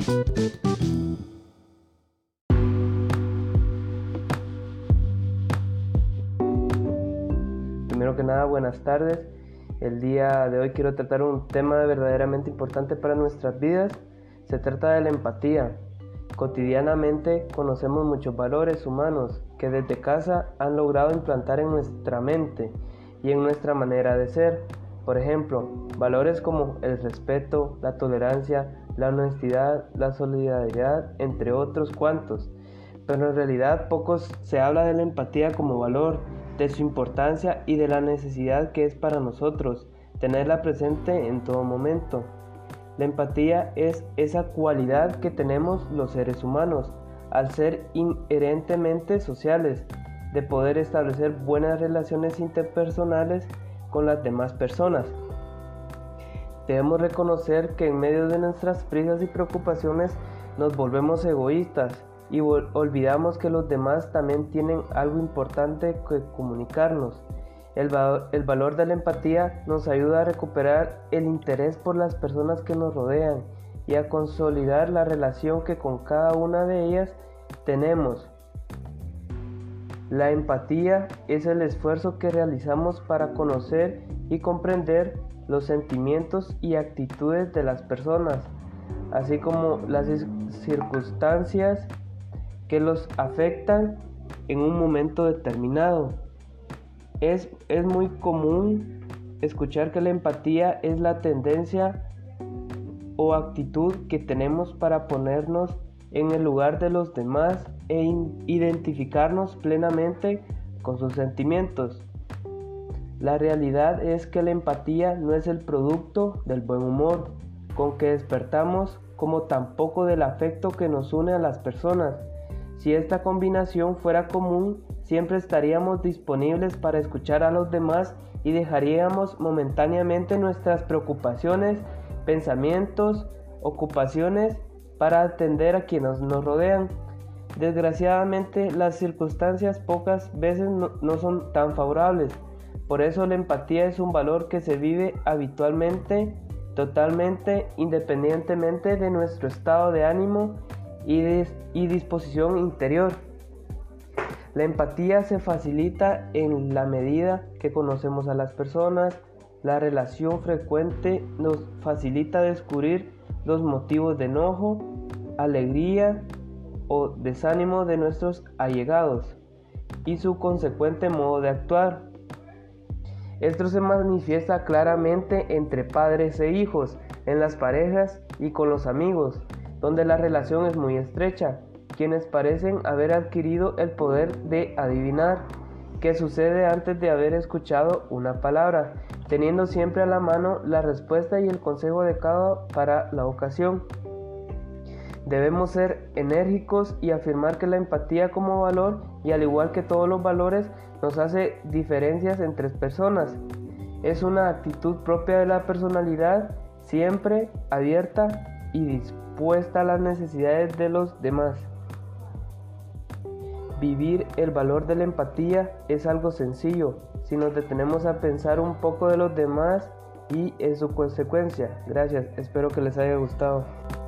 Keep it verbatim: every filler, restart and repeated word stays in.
Primero que nada, buenas tardes. El día de hoy quiero tratar un tema verdaderamente importante para nuestras vidas. Se trata de la empatía. Cotidianamente conocemos muchos valores humanos que desde casa han logrado implantar en nuestra mente y en nuestra manera de ser. Por ejemplo, valores como el respeto, la tolerancia, la honestidad, la solidaridad, entre otros cuantos. Pero en realidad pocos se habla de la empatía como valor, de su importancia y de la necesidad que es para nosotros tenerla presente en todo momento. La empatía es esa cualidad que tenemos los seres humanos, al ser inherentemente sociales, de poder establecer buenas relaciones interpersonales con las demás personas. Debemos reconocer que en medio de nuestras prisas y preocupaciones nos volvemos egoístas y olvidamos que los demás también tienen algo importante que comunicarnos. El, va- el valor de la empatía nos ayuda a recuperar el interés por las personas que nos rodean y a consolidar la relación que con cada una de ellas tenemos. La empatía es el esfuerzo que realizamos para conocer y comprender los sentimientos y actitudes de las personas, así como las circunstancias que los afectan en un momento determinado. Es, es muy común escuchar que la empatía es la tendencia o actitud que tenemos para ponernos en el lugar de los demás e identificarnos plenamente con sus sentimientos. La realidad es que la empatía no es el producto del buen humor con que despertamos, como tampoco del afecto que nos une a las personas. Si esta combinación fuera común, siempre estaríamos disponibles para escuchar a los demás y dejaríamos momentáneamente nuestras preocupaciones, pensamientos, ocupaciones para atender a quienes nos rodean. Desgraciadamente, las circunstancias pocas veces no, no son tan favorables. Por eso la empatía es un valor que se vive habitualmente, totalmente, independientemente de nuestro estado de ánimo y, de, y disposición interior. La empatía se facilita en la medida que conocemos a las personas. La relación frecuente nos facilita descubrir los motivos de enojo, alegría o desánimo de nuestros allegados y su consecuente modo de actuar. Esto se manifiesta claramente entre padres e hijos, en las parejas y con los amigos, donde la relación es muy estrecha, quienes parecen haber adquirido el poder de adivinar qué sucede antes de haber escuchado una palabra, teniendo siempre a la mano la respuesta y el consejo adecuado para la ocasión. Debemos ser enérgicos y afirmar que la empatía como valor, y al igual que todos los valores, nos hace diferencias entre personas. Es una actitud propia de la personalidad, siempre abierta y dispuesta a las necesidades de los demás. Vivir el valor de la empatía es algo sencillo, si nos detenemos a pensar un poco de los demás y en su consecuencia. Gracias, espero que les haya gustado.